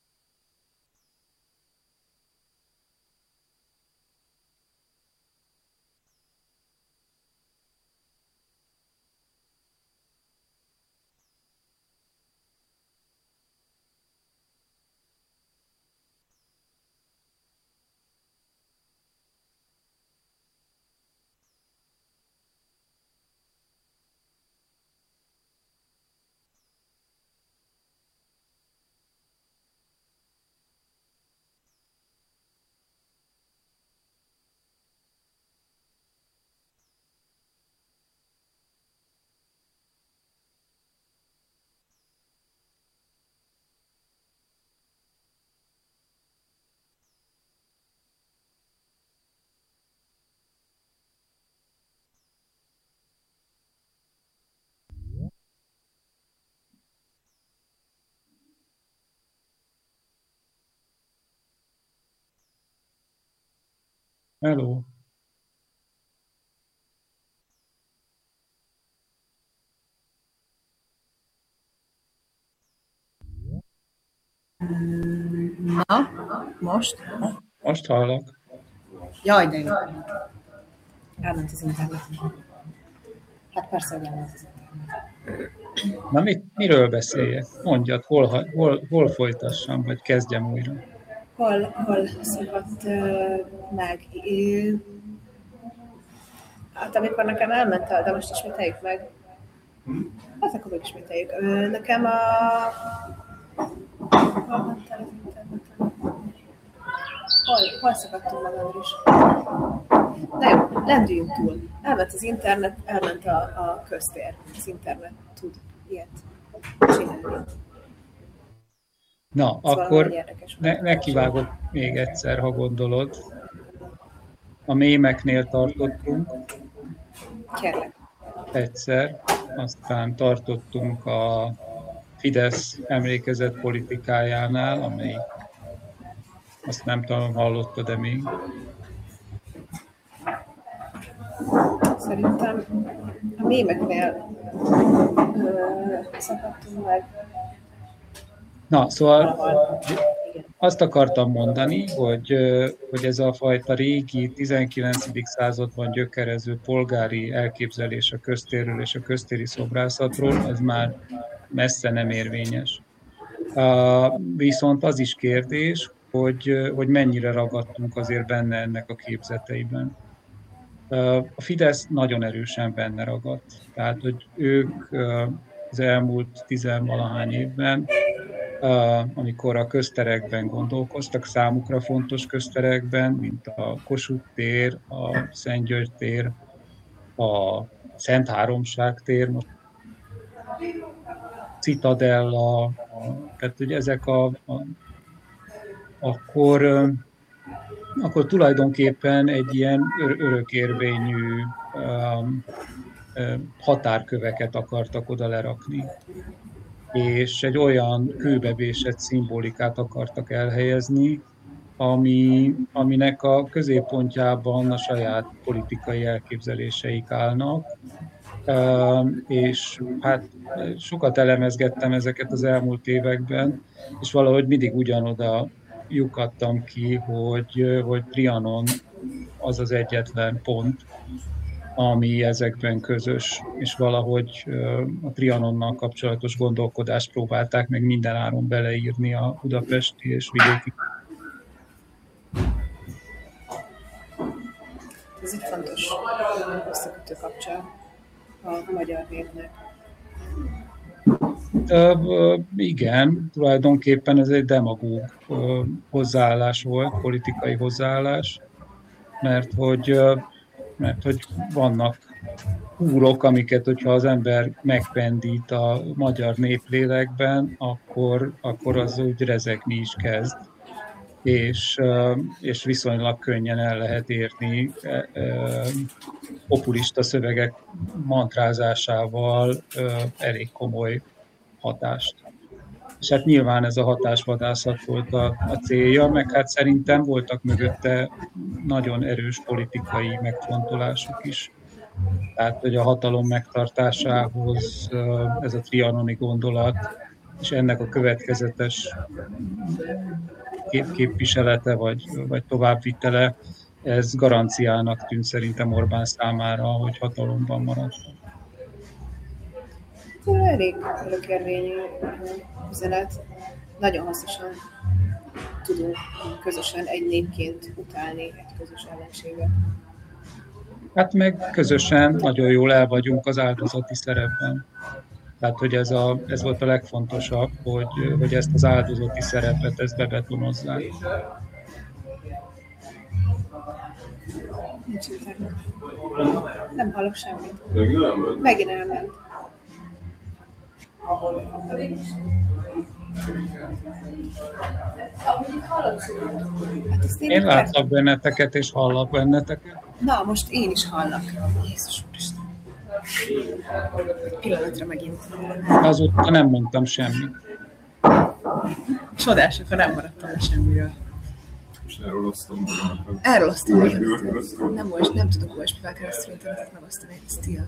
S9: Hello.
S10: Na, most?
S9: Most hallok.
S10: Jaj, de jó. Elment az internet. Hát persze, hogy elment az internet.
S9: Na, mit, miről beszéljek? Mondjad, hol, hol, hol folytassam, vagy kezdjem újra?
S10: Hol, hol szakadt uh, meg? Én... Hát amikor nekem elment, de most ismételjük meg. Hát akkor megismételjük. Nekem a... Hol ment el az interneten? Hol, hol szakadtunk meg, Andris? Na jó, lendüljünk túl. Elment az internet, elment a, a köztér. Az internet tud ilyet csinálni.
S9: Na, ez akkor ne, nekivágok még egyszer, ha gondolod. A mémeknél tartottunk.
S10: Kérlek.
S9: Egyszer, aztán tartottunk a Fidesz emlékezet politikájánál, amely azt nem tudom, hallottad, de még.
S10: Szerintem a mémeknél szakadtunk meg.
S9: Na, szóval azt akartam mondani, hogy, hogy ez a fajta régi, tizenkilencedik században gyökerező polgári elképzelés a köztérről és a köztéri szobrászatról, ez már messze nem érvényes. Viszont az is kérdés, hogy, hogy mennyire ragadtunk azért benne ennek a képzeteiben. A Fidesz nagyon erősen benne ragadt. Tehát, hogy ők az elmúlt tizenvalahány évben, amikor a közterekben gondolkoztak, számukra fontos közterekben, mint a Kossuth tér, a Szent György tér, a Szent Háromság tér, Citadella, tehát hogy ezek a, a akkor, akkor tulajdonképpen egy ilyen örökérvényű um, határköveket akartak oda lerakni, és egy olyan kőbevésett szimbolikát akartak elhelyezni, ami, aminek a középpontjában a saját politikai elképzeléseik állnak, és hát sokat elemezgettem ezeket az elmúlt években, és valahogy mindig ugyanoda lyukadtam ki, hogy, hogy Trianon az az egyetlen pont, ami ezekben közös, és valahogy a Trianonnal kapcsolatos gondolkodást próbálták meg minden áron beleírni a budapesti és vidéki.
S10: Ez egy fontos összekötő kapcsolat a magyar népnek.
S9: Uh, igen, tulajdonképpen ez egy demagóg uh, hozzáállás volt, politikai hozzáállás, mert hogy, uh, mert hogy vannak húrok, amiket, hogyha az ember megpendít a magyar néplélekben, akkor, akkor az úgy rezegni is kezd. És, uh, és viszonylag könnyen el lehet érni uh, populista szövegek mantrázásával uh, elég komoly hatást. És hát nyilván ez a hatásvadászat volt a, a célja, meg hát szerintem voltak mögötte nagyon erős politikai megfontolások is. Tehát, hogy a hatalom megtartásához ez a trianoni gondolat, és ennek a következetes kép- képviselete, vagy, vagy továbbvitele, ez garanciának tűnt szerintem Orbán számára, hogy hatalomban maradt.
S10: Elég örökérvényű üzenet. Nagyon hosszasan tudunk közösen egy népként utálni egy közös ellenséget.
S9: Hát meg közösen nagyon jól el vagyunk az áldozati szerepben. Tehát, hogy ez, a, ez volt a legfontosabb, hogy, hogy ezt az áldozati szerepet, ezt bebetonozzák.
S10: Nincs internet. Nem hallok semmit. Megint elment. Hát én
S9: én látlak benneteket, és hallak benneteket.
S10: Na, most én is hallak. Jézus Úristen. Pillanatra megint.
S9: Azóta nem mondtam semmit.
S10: Csodás, akkor nem maradtam le semmiről.
S5: És elrolasztom magam.
S10: Elrolasztom magam. Nem, most, nem tudok u es bé-vel keresztül internetet megosztani. Still.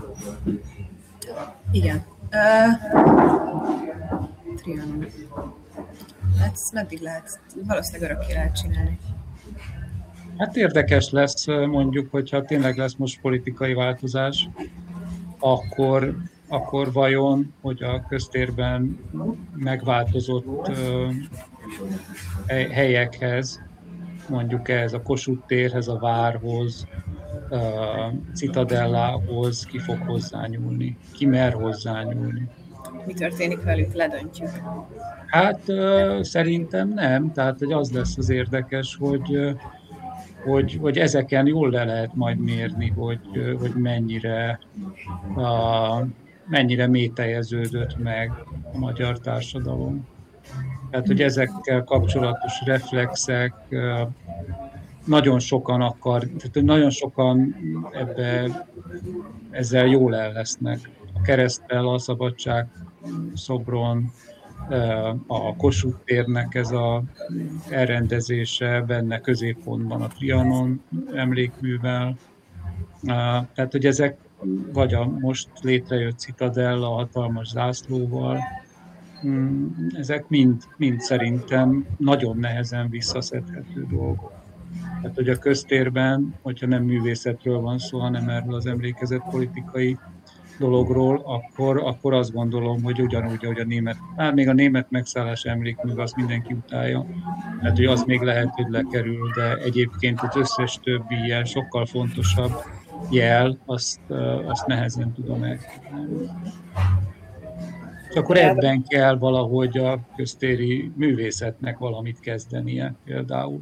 S10: Igen. Uh, Trianon. Hát meddig lehet? Valószínűleg örökké lehet csinálni.
S9: Hát érdekes lesz, mondjuk, hogyha tényleg lesz most politikai változás, akkor, akkor vajon, hogy a köztérben megváltozott uh, helyekhez, mondjuk ehhez a Kossuth térhez, a várhoz, a Citadellához ki fog hozzányúlni, ki mer hozzányúlni.
S10: Mi történik velük, ledöntjük?
S9: Hát uh, szerintem nem, tehát hogy az lesz az érdekes, hogy, uh, hogy, hogy ezeken jól le lehet majd mérni, hogy, uh, hogy mennyire, uh, mennyire mélytejeződött meg a magyar társadalom. Tehát, hogy ezekkel kapcsolatos reflexek, uh, nagyon sokan akar, tehát nagyon sokan ebbe, ezzel jól el lesznek. A kereszttel, a szabadság szobron, a Kossuth térnek ez az elrendezése, benne középpontban a Trianon emlékművel. Tehát, hogy ezek vagy a most létrejött Citadella a hatalmas zászlóval, ezek mind, mind szerintem nagyon nehezen visszaszedhető dolgok. Tehát, hogy a köztérben, hogyha nem művészetről van szó, hanem erről az emlékezetpolitikai dologról, akkor, akkor azt gondolom, hogy ugyanúgy, ahogy a német, hát még a német megszállás emlékmű, azt mindenki utálja. Tehát, hogy az még lehet, hogy lekerül, de egyébként az összes többi ilyen sokkal fontosabb jel, azt, azt nehezen tudom elképzelni. És akkor ebben kell valahogy a köztéri művészetnek valamit kezdenie például.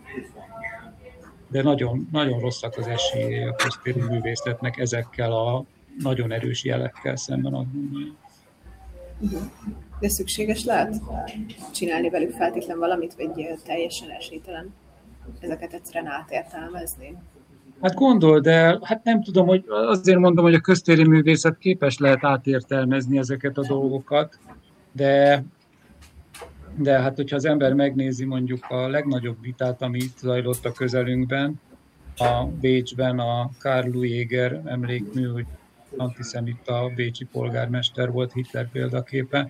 S9: De nagyon, nagyon rosszak az esélyei a köztéri művészetnek ezekkel a nagyon erős jelekkel szemben, azt gondolom.
S10: De szükséges lehet csinálni velük feltétlen valamit, vagy teljesen esélytelen ezeket egyszerűen átértelmezni?
S9: Hát gondold el, hát nem tudom, hogy azért mondom, hogy a köztéri művészet képes lehet átértelmezni ezeket a dolgokat, de, de hát hogyha az ember megnézi mondjuk a legnagyobb vitát, ami itt zajlott a közelünkben, a Bécsben a Karl Lueger emlékmű, hogy antiszemita bécsi polgármester volt Hitler példaképe,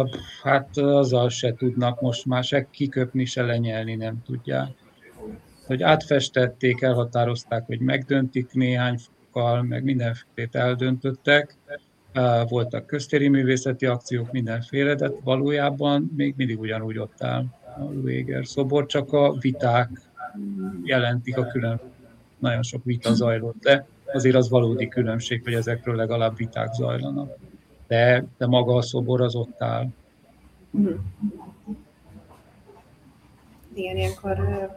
S9: hát azzal se tudnak most már se kiköpni, se lenyelni nem tudják. hogy átfestették, elhatározták, hogy megdöntik néhány fokkal, meg mindenfélét eldöntöttek. Voltak köztéri művészeti akciók, mindenféle, de valójában még mindig ugyanúgy ott áll a Lueger szobor, csak a viták jelentik a külön. Nagyon sok vita zajlott le, azért az valódi különbség, hogy ezekről legalább viták zajlanak. De, de maga a szobor az ott áll.
S10: Mm. Igen, ilyenkor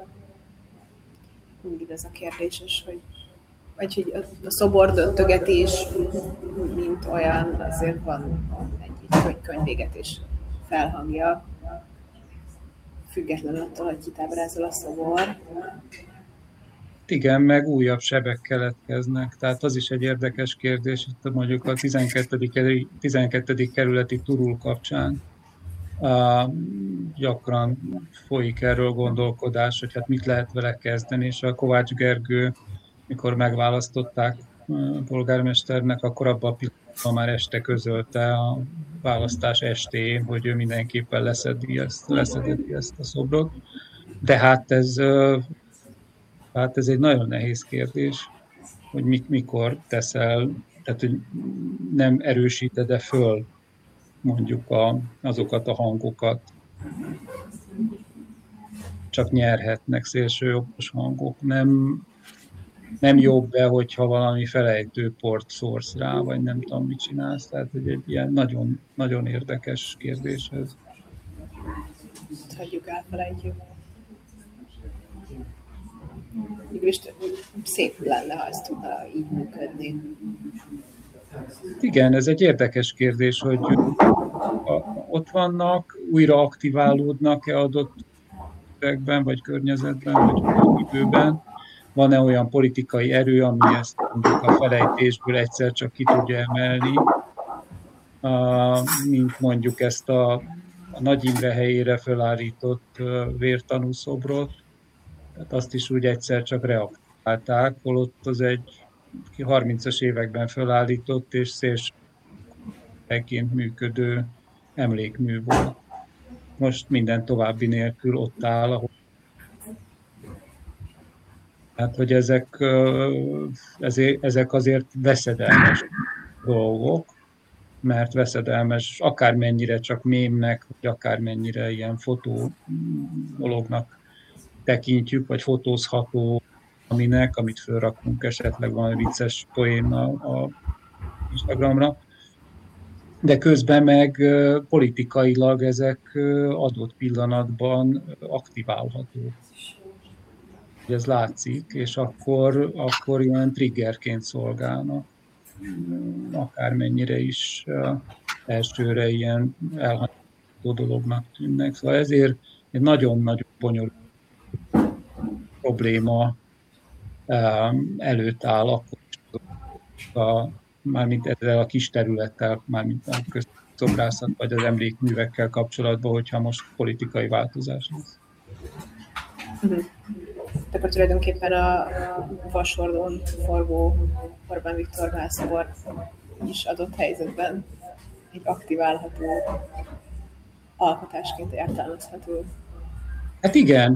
S10: mindig ez a kérdéses, hogy vagy hogy a, a szobor döntögetés, mint olyan, azért van egy könyvégetés felhangja, függetlenül attól, hogy kit ábrázol a szobor.
S9: Igen, meg újabb sebek keletkeznek, tehát az is egy érdekes kérdés, itt mondjuk a tizenkettedik kerületi Turul kapcsán. Uh, gyakran folyik erről gondolkodás, hogy hát mit lehet vele kezdeni, és a Kovács Gergő, mikor megválasztották uh, polgármesternek, akkor abban a pillanatban már este közölte a választás estéjén, hogy ő mindenképpen leszedi ezt, leszedeti ezt a szobrot. De hát ez, uh, hát ez egy nagyon nehéz kérdés, hogy mit, mikor teszel, tehát hogy nem erősíted-e föl mondjuk a, azokat a hangokat. Csak nyerhetnek szélsőjobbos hangok. Nem, nem jobb-e, hogyha valami felejtőport szórsz rá, vagy nem tudom, mit csinálsz. Tehát egy ilyen nagyon, nagyon érdekes kérdés ez.
S10: Hagyjuk, elfelejtjük. Mégis szép lenne, ha ez tudna így működni.
S9: Igen, ez egy érdekes kérdés, hogy ott vannak, újra aktiválódnak-e adott üvegben, vagy környezetben, vagy időben. Van-e olyan politikai erő, ami ezt mondjuk a felejtésből egyszer csak ki tudja emelni, mint mondjuk ezt a, a Nagy Imre helyére felállított vértanú szobrot. Tehát azt is úgy egyszer csak reaktiválták, holott az egy harmincas években felállított és szélsőként működő emlékmű volt. Most minden további nélkül ott áll, ahol... Hát, hogy ezek, ezek, ezek azért veszedelmes dolgok, mert veszedelmes, akármennyire csak mémnek, vagy akármennyire ilyen fotó dolognak tekintjük, vagy fotózható aminek, amit felrakunk esetleg valami vicces poénnal a Instagramra. De közben meg politikailag ezek adott pillanatban aktiválhatók. Ez látszik, és akkor, akkor ilyen triggerként szolgálnak. Akármennyire is elsőre ilyen elhanyagolható dolognak tűnnek. Szóval ezért egy nagyon-nagyon bonyolult probléma előtt áll akkor a, mármint ezzel a kis területtel, mármint a közszobrászat vagy az emlékművekkel kapcsolatban, hogyha most politikai változás lesz.
S10: Uh-huh. Akkor tulajdonképpen a Vasordon forgó Orbán Viktor vászobor is adott helyzetben egy aktiválható alkotásként értelmezhető.
S9: Hát igen,